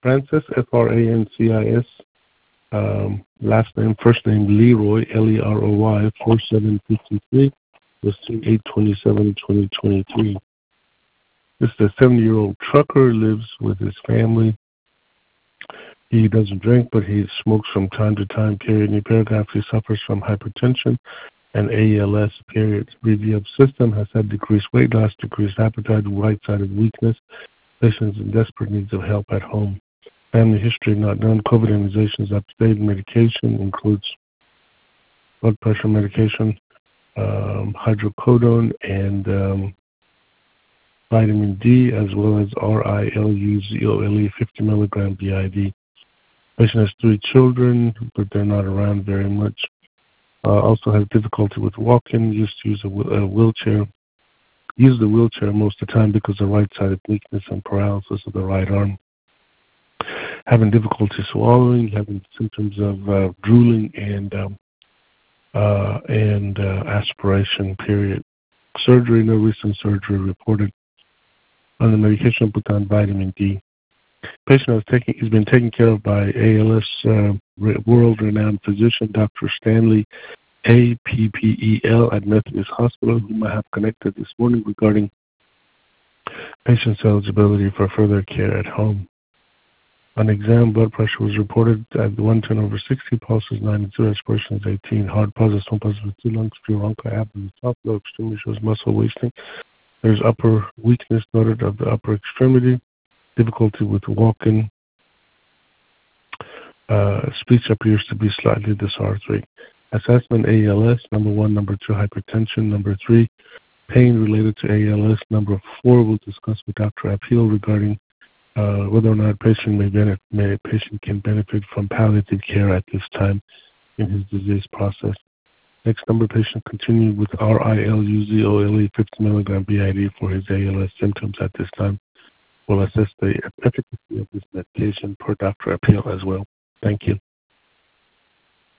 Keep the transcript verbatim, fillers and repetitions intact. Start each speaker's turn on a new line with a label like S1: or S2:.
S1: Francis, F R A N C I S. Um, last name, first name Leroy, L E R O Y, four seven five three, was eight twenty-seven twenty twenty-three. This is a seventy-year-old trucker, lives with his family. He doesn't drink, but he smokes from time to time, period. New paragraph, he suffers from hypertension and A L S, period. Review of system, has had decreased weight loss, decreased appetite, right-sided weakness. Patients in desperate needs of help at home. Family history not done. COVID immunizations up to date. Medication includes blood pressure medication, um, hydrocodone, and um, vitamin D, as well as R I L U Z O L E, fifty milligram B I D. Patient has three children, but they're not around very much. Uh, also has difficulty with walking, used to use a, a wheelchair. Use the wheelchair most of the time because of right-sided weakness and paralysis of the right arm. Having difficulty swallowing, having symptoms of uh, drooling and um, uh, and uh, aspiration, period. Surgery, no recent surgery reported. On the medication, put on vitamin D. Patient has taken, he's been taken care of by A L S uh, world-renowned physician, Doctor Stanley A. P P E L at Methodist Hospital, whom I have connected this morning regarding patient's eligibility for further care at home. On exam, blood pressure was reported at one ten over sixty, pulse is ninety-two, aspiration is eighteen, heart positive, stone positive, two lungs, few bronchi, abdomen, top, low extremity shows muscle wasting. There's upper weakness noted of the upper extremity, difficulty with walking. Uh, speech appears to be slightly dysarthric. Assessment A L S, number one, number two, hypertension, number three, pain related to A L S, number four, we'll discuss with Doctor Appeal regarding uh, whether or not patient may benefit, may, patient can benefit from palliative care at this time in his disease process. Next number, patient continued with R I L U Z O L E, fifty milligram B I D for his A L S symptoms at this time. We'll assess the efficacy of this medication per Doctor Appeal as well. Thank you.